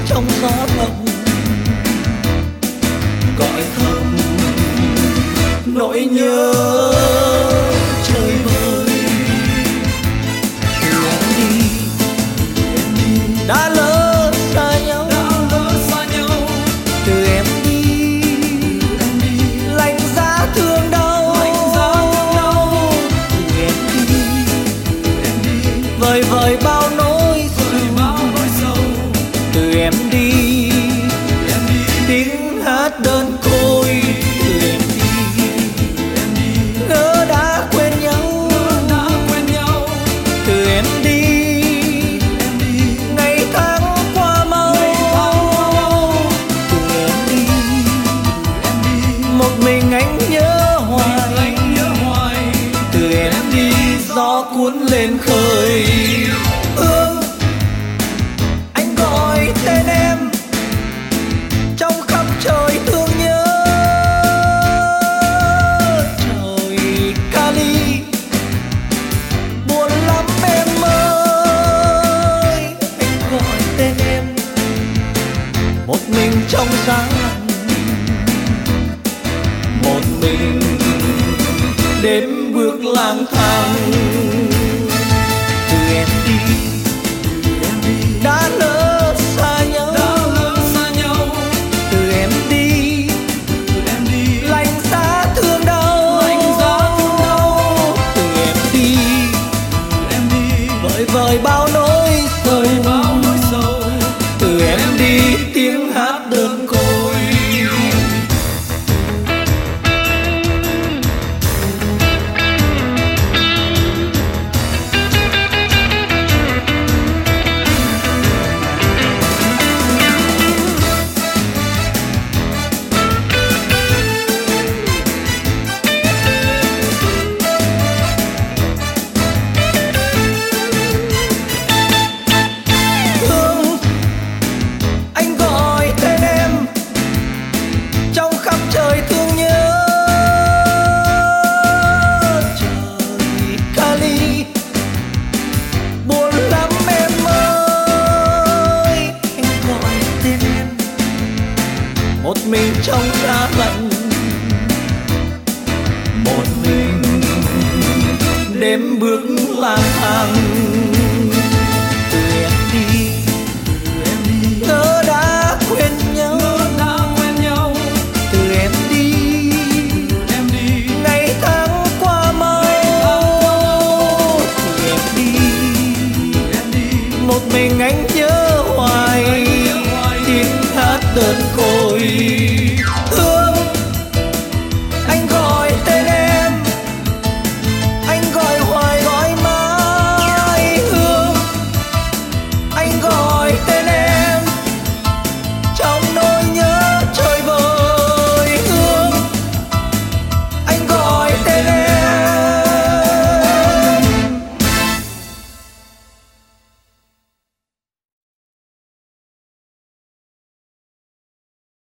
trong gió lộng gọi thầm nỗi nhớ trời vơi. Từ em đi đã lỡ xa nhau, từ em đi lạnh giá thương đau. Từ em đi vời vời bao nỗi sầu. Từ em đi tiếng hát đơn côi. Từ em đi ngỡ đã quên nhau. Từ em đi ngày tháng qua mau. Từ em đi một mình anh nhớ hoài. Từ em đi gió cuốn lên khơi. Anh gọi tên em trong khắp trời thương nhớ. Trời Cali buồn lắm em ơi. Anh gọi tên em một mình trong giá lạnh, một mình đêm bước lang thang. Từ em đi đã lỡ xa nhau. Từ em đi lạnh giá thương đau. Từ em đi vời vời bao nỗi sầu. Từ em đi tiếng hát đơn côi. Anh gọi tên em trong khắp trời thương nhớ. Trời Cali buồn lắm em ơi. Anh gọi tên em một mình trong giá lạnh, một mình đêm bước lang thang. Từ em đi ngỡ đã quên nhau. Từ em đi ngày tháng qua mau. Từ em đi một mình anh nhớ hoài tiếng hát đơn côi.